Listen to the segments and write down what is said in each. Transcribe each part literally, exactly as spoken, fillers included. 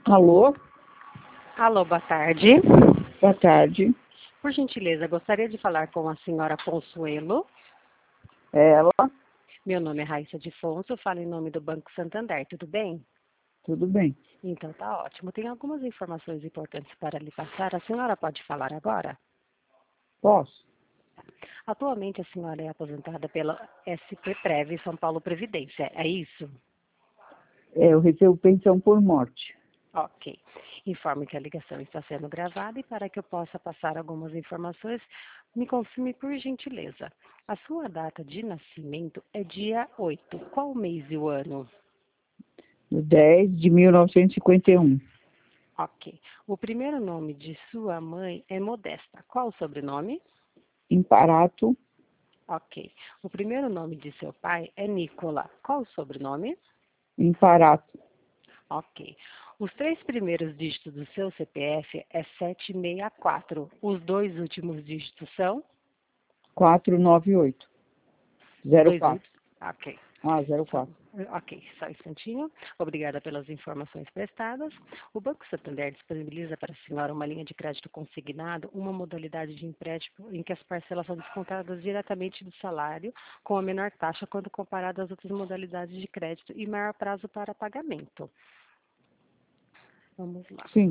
Alô, Alô, boa tarde. boa tarde. Por gentileza, gostaria de falar com a senhora Consuelo. Ela, Meu nome é Raíssa de Fonso, falo em nome do Banco Santander, tudo bem? tudo bem? Então tá ótimo. Tem algumas informações importantes para lhe passar. A senhora pode falar agora? Posso? Atualmente a senhora é aposentada pela S P Prev, São Paulo Previdência, é isso? É, eu recebo pensão por morte. Ok. Informe que a ligação está sendo gravada e para que eu possa passar algumas informações, me confirme por gentileza. A sua data de nascimento é dia oito. Qual o mês e o ano? dez de mil novecentos e cinquenta e um. Ok. O primeiro nome de sua mãe é Modesta. Qual o sobrenome? Imparato, Ok. O primeiro nome de seu pai é Nicola. Qual o sobrenome? Imparato, Ok. Os três primeiros dígitos do seu C P F é sete seis quatro. Os dois últimos dígitos são? quatrocentos e noventa e oito. Os zero dois quatro. últimos? Ok. Ah, zero Só- quatro. Ok, só um instantinho. Obrigada pelas informações prestadas. O Banco Santander disponibiliza para a senhora uma linha de crédito consignado, uma modalidade de empréstimo em que as parcelas são descontadas diretamente do salário, com a menor taxa quando comparado às outras modalidades de crédito e maior prazo para pagamento. Vamos lá. Sim.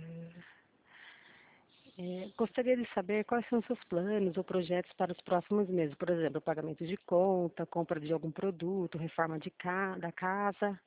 É, gostaria de saber quais são os seus planos ou projetos para os próximos meses. Por exemplo, pagamento de conta, compra de algum produto, reforma de ca da casa.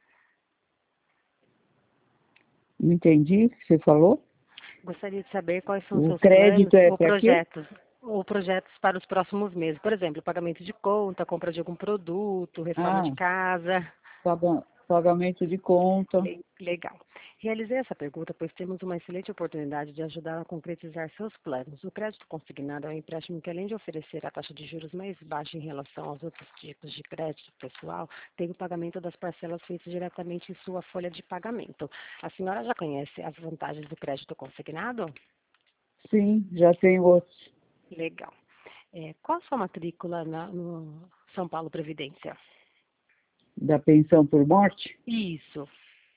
Não entendi o que você falou. Gostaria de saber quais são os O seus planos crédito é ou para quê? projetos, ou projetos para os próximos meses. Por exemplo, pagamento de conta, compra de algum produto, reforma de Ah, casa. paga- pagamento de conta. Le- Legal. Realizei essa pergunta pois temos uma excelente oportunidade de ajudar a concretizar seus planos. O crédito consignado é um empréstimo que, além de oferecer a taxa de juros mais baixa em relação aos outros tipos de crédito pessoal, tem o pagamento das parcelas feitas diretamente em sua folha de pagamento. A senhora já conhece as vantagens do crédito consignado? Sim, já tem outros. Legal. É, qual a sua matrícula na, no São Paulo Previdência? Da pensão por morte. Isso.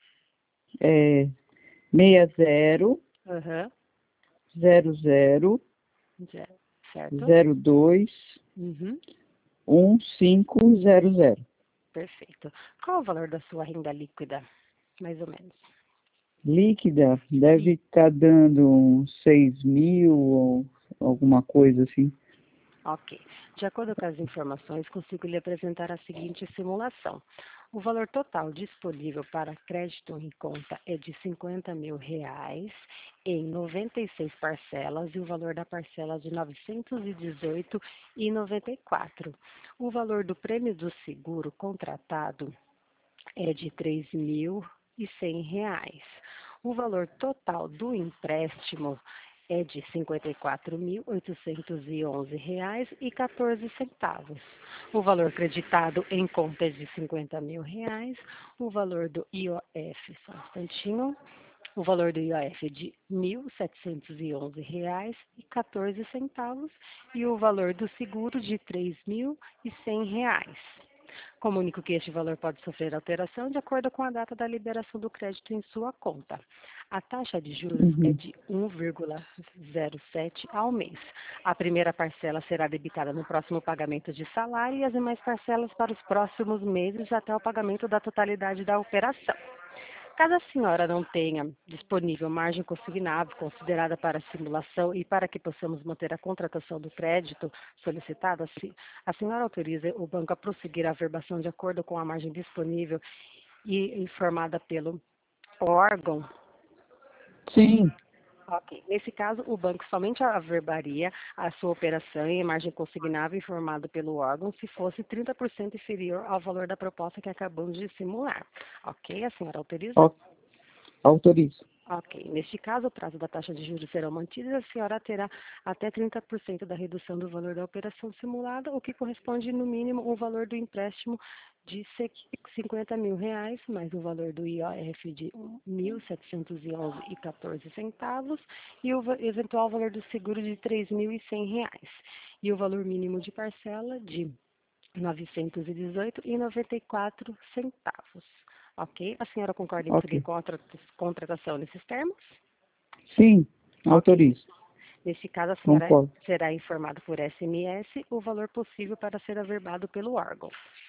É seis zero Aham. zero zero Já- Certo? zero dois Uhum. um cinco zero zero. Perfeito. Qual o valor da sua renda líquida, mais ou menos? Líquida deve E, estar dando uns seis mil ou alguma coisa assim. ok. De acordo com as informações, consigo lhe apresentar a seguinte simulação. O valor total disponível para crédito em conta é de cinquenta mil reais em noventa e seis parcelas e o valor da parcela de novecentos e dezoito e noventa e quatro. O valor do prêmio do seguro contratado é de três mil e cem reais. O valor total do empréstimo é de cinquenta e quatro mil oitocentos e onze reais e quatorze centavos. O valor creditado em conta é de cinquenta mil reais. O valor do I O F, só um instantinho. O valor do I O F é de mil setecentos e onze reais e quatorze centavos e o valor do seguro de três mil e cem reais. Comunico que este valor pode sofrer alteração de acordo com a data da liberação do crédito em sua conta. A taxa de juros é Uhum. de um vírgula zero sete ao mês. A primeira parcela será debitada no próximo pagamento de salário e as demais parcelas para os próximos meses até o pagamento da totalidade da operação. Caso a senhora não tenha disponível margem consignável considerada para a simulação e para que possamos manter a contratação do crédito solicitado, a se- a senhora autoriza o banco a prosseguir a averbação de acordo com a margem disponível e informada pelo órgão? Sim, Ok. Nesse caso, o banco somente averbaria a sua operação em margem consignável informada pelo órgão se fosse trinta por cento inferior ao valor da proposta que acabamos de simular. Ok? A senhora autoriza? au- autorizo. Ok. Neste caso, o prazo da taxa de juros será mantido e a senhora terá até trinta por cento da redução do valor da operação simulada, o que corresponde, no mínimo, o valor do empréstimo de cinquenta mil reais, mais o valor do I O F de mil setecentos e onze e quatorze centavos e o va- eventual valor do seguro de três mil e cem reais. E o valor mínimo de parcela de novecentos e dezoito e noventa e quatro centavos. Ok. A senhora concorda em Ok. seguir com a tra- contratação nesses termos? Sim, autorizo. Neste caso, a senhora Concordo. será informada por S M S o valor possível para ser averbado pelo órgão.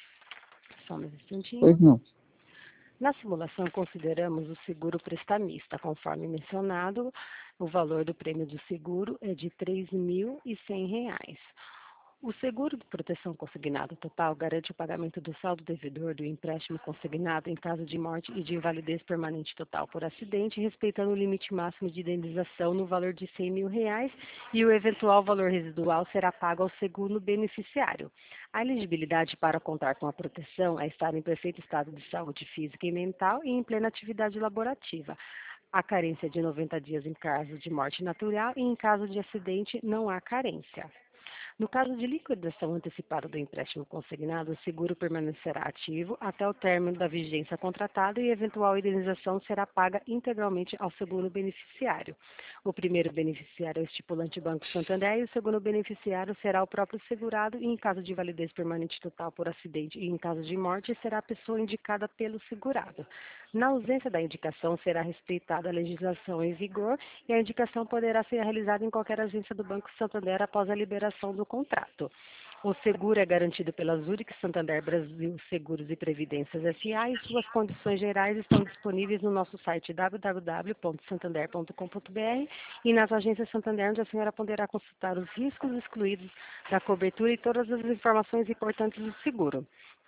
Só um instantinho. Pois não. Na simulação, consideramos o seguro prestamista. Conforme mencionado, o valor do prêmio do seguro é de três mil e cem reais. O seguro de proteção consignado total garante o pagamento do saldo devedor do empréstimo consignado em caso de morte e de invalidez permanente total por acidente, respeitando o limite máximo de indenização no valor de cem mil reais e o eventual valor residual será pago ao segundo beneficiário. A elegibilidade para contar com a proteção é estar em perfeito estado de saúde física e mental e em plena atividade laborativa. A carência de noventa dias em caso de morte natural e em caso de acidente não há carência. No caso de liquidação antecipada do empréstimo consignado, o seguro permanecerá ativo até o término da vigência contratada e eventual indenização será paga integralmente ao segundo beneficiário. O primeiro beneficiário é o estipulante Banco Santander e o segundo beneficiário será o próprio segurado e, em caso de validez permanente total por acidente e em caso de morte, será a pessoa indicada pelo segurado. Na ausência da indicação, será respeitada a legislação em vigor e a indicação poderá ser realizada em qualquer agência do Banco Santander após a liberação do contrato. O seguro é garantido pela Zurich Santander Brasil Seguros e Previdências S A e suas condições gerais estão disponíveis no nosso site w w w ponto santander ponto com ponto b r e nas agências Santander, onde a senhora poderá consultar os riscos excluídos da cobertura e todas as informações importantes do seguro.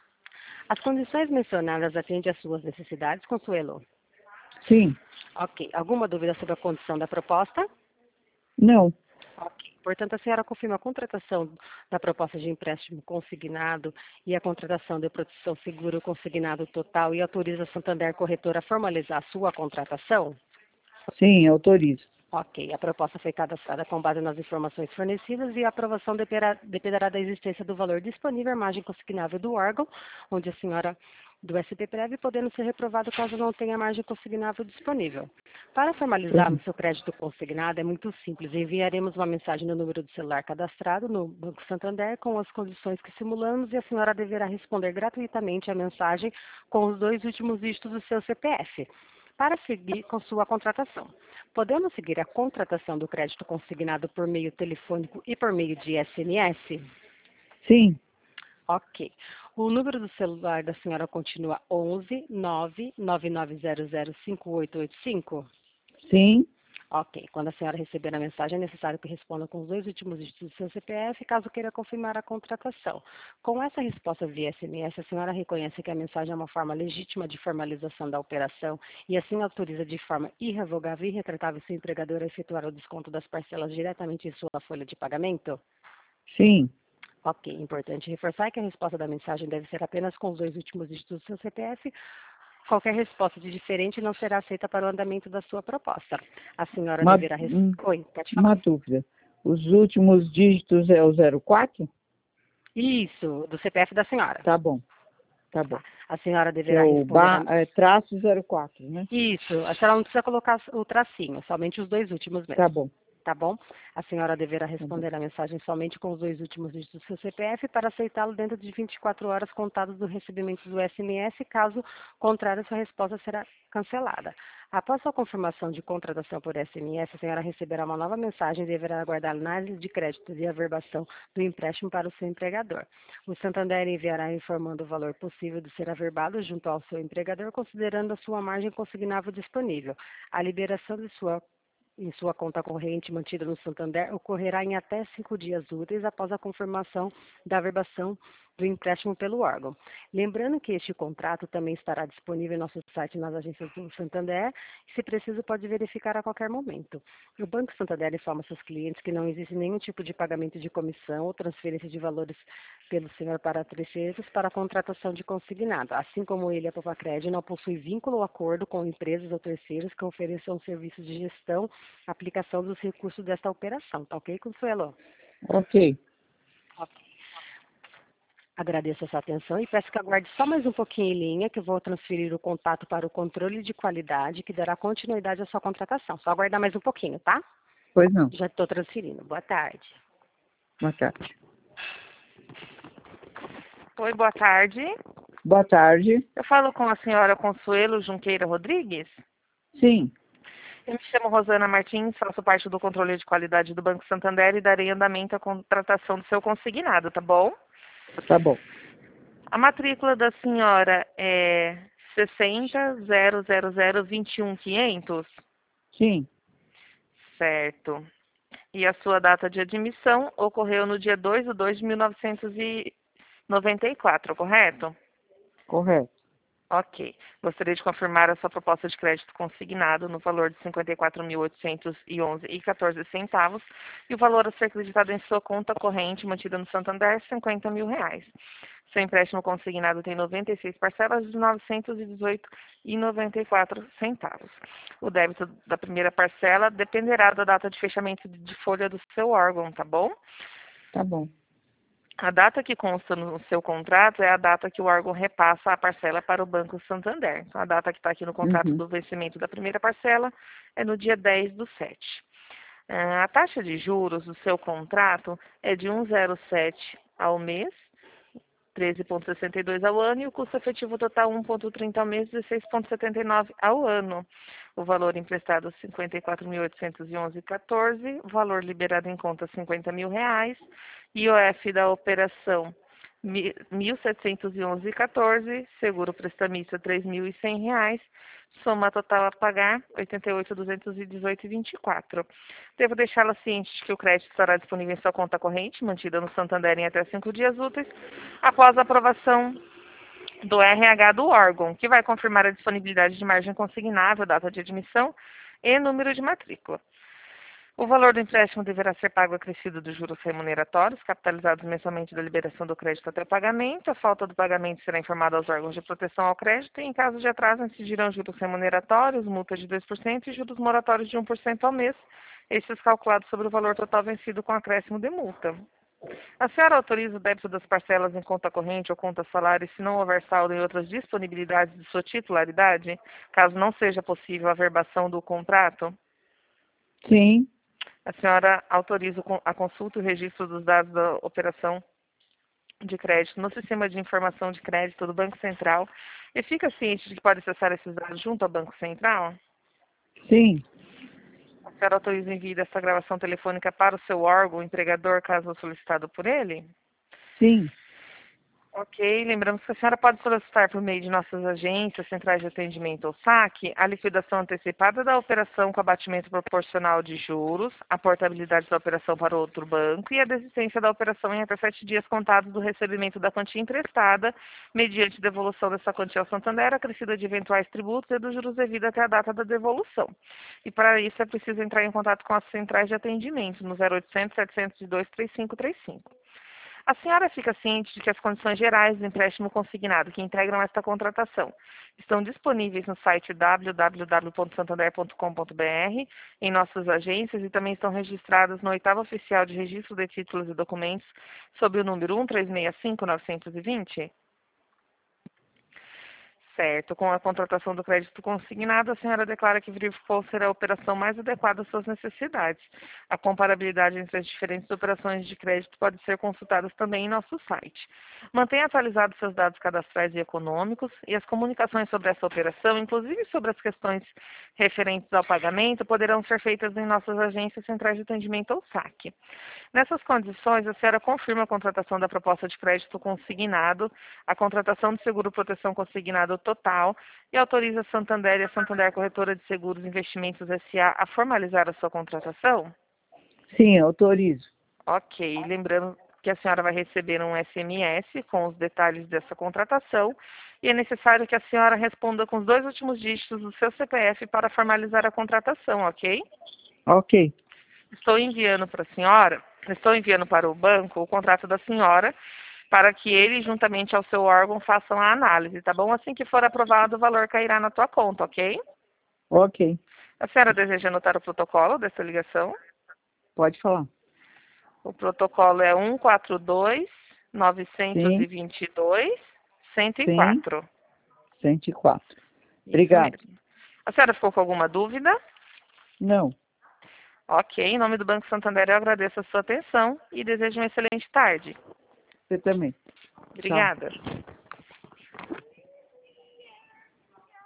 As condições mencionadas atendem às suas necessidades, Consuelo? Sim. Ok. Alguma dúvida sobre a condição da proposta? Não. Ok. Portanto, a senhora confirma a contratação da proposta de empréstimo consignado e a contratação de proteção seguro consignado total e autoriza a Santander Corretora a formalizar a sua contratação? Sim, autorizo. Ok. A proposta foi cadastrada com base nas informações fornecidas e a aprovação dependerá, dependerá da existência do valor disponível à margem consignável do órgão, onde a senhora do S P Prev, podendo ser reprovado caso não tenha margem consignável disponível. Para formalizarmos seu crédito consignado, é muito simples. Enviaremos uma mensagem no número do celular cadastrado no Banco Santander com as condições que simulamos e a senhora deverá responder gratuitamente a mensagem com os dois últimos dígitos do seu C P F. Para seguir com sua contratação. Podemos seguir a contratação do crédito consignado por meio telefônico e por meio de S M S? Sim. Ok. O número do celular da senhora continua onze nove nove nove zero zero cinco oito oito cinco? Sim. Ok. Quando a senhora receber a mensagem, é necessário que responda com os dois últimos dígitos do seu C P F, caso queira confirmar a contratação. Com essa resposta via S M S, a senhora reconhece que a mensagem é uma forma legítima de formalização da operação e assim autoriza de forma irrevogável e irretratável seu empregador a efetuar o desconto das parcelas diretamente em sua folha de pagamento? Sim. Ok. Importante reforçar que a resposta da mensagem deve ser apenas com os dois últimos dígitos do seu C P F. Qualquer resposta de diferente não será aceita para o andamento da sua proposta. A senhora Uma, deverá... Res... hum, Oi, pode falar. uma dúvida. Os últimos dígitos é o zero quatro? Isso, do C P F da senhora. Tá bom. Tá bom. A senhora Que deverá é o responder... ba, A... é, traço zero quatro, né? Isso, a senhora não precisa colocar o tracinho, somente os dois últimos mesmo. Tá bom. Tá bom? A senhora deverá Tá bom. responder a mensagem somente com os dois últimos dígitos do seu C P F para aceitá-lo dentro de vinte e quatro horas contadas do recebimento do S M S. Caso contrário, sua resposta será cancelada. Após sua confirmação de contratação por S M S, a senhora receberá uma nova mensagem e deverá aguardar a análise de crédito e averbação do empréstimo para o seu empregador. O Santander enviará informando o valor possível de ser averbado junto ao seu empregador, considerando a sua margem consignável disponível. A liberação de sua em sua conta corrente mantida no Santander ocorrerá em até cinco dias úteis após a confirmação da averbação do empréstimo pelo órgão. Lembrando que este contrato também estará disponível em nosso site nas agências do Santander e, se preciso, pode verificar a qualquer momento. O Banco Santander informa seus clientes que não existe nenhum tipo de pagamento de comissão ou transferência de valores pelo senhor para terceiros para a contratação de consignado. Assim como ele, a Popacred não possui vínculo ou acordo com empresas ou terceiros que ofereçam serviços de gestão, aplicação dos recursos desta operação. Tá ok, Consuelo? Ok. Ok. Agradeço a sua atenção e peço que aguarde só mais um pouquinho em linha, que eu vou transferir o contato para o controle de qualidade, que dará continuidade à sua contratação. Só aguardar mais um pouquinho, tá? Pois não. Já estou transferindo. Boa tarde. Boa tarde. Oi, boa tarde. Boa tarde. Eu falo com a senhora Consuelo Junqueira Rodrigues? Sim, Eu me chamo Rosana Martins, faço parte do controle de qualidade do Banco Santander e darei andamento à contratação do seu consignado, tá bom? tá bom. A matrícula da senhora é sessenta zero zero zero vinte e um quinhentos, Sim, certo? E a sua data de admissão ocorreu no dia dois de dois de mil novecentos e noventa e quatro, correto? correto. Ok. Gostaria de confirmar a sua proposta de crédito consignado no valor de cinquenta e quatro mil oitocentos e onze reais e quatorze centavos e o valor a ser acreditado em sua conta corrente mantida no Santander, cinquenta mil reais. Seu empréstimo consignado tem noventa e seis parcelas de novecentos e dezoito reais e noventa e quatro centavos. O débito da primeira parcela dependerá da data de fechamento de folha do seu órgão, tá bom? Tá bom. A data que consta no seu contrato é a data que o órgão repassa a parcela para o Banco Santander. Então, a data que está aqui no contrato Uhum. do vencimento da primeira parcela é no dia dez do sete. A taxa de juros do seu contrato é de um vírgula zero sete ao mês, treze vírgula sessenta e dois ao ano, e o custo efetivo total um vírgula trinta ao mês, dezesseis vírgula setenta e nove ao ano. O valor emprestado cinquenta e quatro mil oitocentos e onze reais e quatorze centavos, o valor liberado em conta cinquenta mil reais, I O F da operação mil setecentos e onze reais e quatorze centavos, seguro prestamista três mil e cem reais, soma total a pagar oitenta e oito mil duzentos e dezoito reais e vinte e quatro centavos. Devo deixá-la ciente de que o crédito estará disponível em sua conta corrente, mantida no Santander em até cinco dias úteis, após a aprovação do R H do órgão, que vai confirmar a disponibilidade de margem consignável, data de admissão e número de matrícula. O valor do empréstimo deverá ser pago acrescido dos juros remuneratórios, capitalizados mensalmente da liberação do crédito até o pagamento. A falta do pagamento será informada aos órgãos de proteção ao crédito e, em caso de atraso, incidirão juros remuneratórios, multa de dois por cento e juros moratórios de um por cento ao mês, estes calculados sobre o valor total vencido com acréscimo de multa. A senhora autoriza o débito das parcelas em conta corrente ou conta salário se não houver saldo em outras disponibilidades de sua titularidade, caso não seja possível a averbação do contrato? Sim, A senhora autoriza a consulta e o registro dos dados da operação de crédito no sistema de informação de crédito do Banco Central e fica ciente de que pode acessar esses dados junto ao Banco Central? sim, A senhora autoriza o envio dessa gravação telefônica para o seu órgão, o empregador, caso solicitado por ele? sim. Ok, lembramos que a senhora pode solicitar por meio de nossas agências, centrais de atendimento ou saque, a liquidação antecipada da operação com abatimento proporcional de juros, a portabilidade da operação para outro banco e a desistência da operação em até sete dias contados do recebimento da quantia emprestada, mediante devolução dessa quantia ao Santander, acrescida de eventuais tributos e dos juros devidos até a data da devolução. E para isso é preciso entrar em contato com as centrais de atendimento no zero oitocentos, setecentos e dois, trinta e cinco trinta e cinco. A senhora fica ciente de que as condições gerais do empréstimo consignado que integram esta contratação estão disponíveis no site w w w ponto santander ponto com ponto b r, em nossas agências e também estão registradas no oitavo oficial de registro de títulos e documentos sob o número um três seis cinco nove dois zero? Certo. Com a contratação do crédito consignado, a senhora declara que verificou ser a operação mais adequada às suas necessidades. A comparabilidade entre as diferentes operações de crédito pode ser consultada também em nosso site. Mantenha atualizados seus dados cadastrais e econômicos e as comunicações sobre essa operação, inclusive sobre as questões referentes ao pagamento, poderão ser feitas em nossas agências centrais de atendimento ou saque. Nessas condições, a senhora confirma a contratação da proposta de crédito consignado, a contratação de seguro proteção consignado total e autoriza a Santander e a Santander Corretora de Seguros e Investimentos S A a formalizar a sua contratação? Sim, autorizo. Ok. Lembrando que a senhora vai receber um S M S com os detalhes dessa contratação e é necessário que a senhora responda com os dois últimos dígitos do seu C P F para formalizar a contratação, ok? Ok, Estou enviando para a senhora, estou enviando para o banco o contrato da senhora para que ele, juntamente ao seu órgão, façam a análise, tá bom? Assim que for aprovado, o valor cairá na tua conta, ok? ok. A senhora deseja anotar o protocolo dessa ligação? Pode falar. O protocolo é um quatro dois, nove Sim, dois dois, cento e sim, quatro. cento e quatro. Isso Obrigado. mesmo. A senhora ficou com alguma dúvida? Não, Ok, em nome do Banco Santander eu agradeço a sua atenção e desejo uma excelente tarde. você também. Tchau. Obrigada.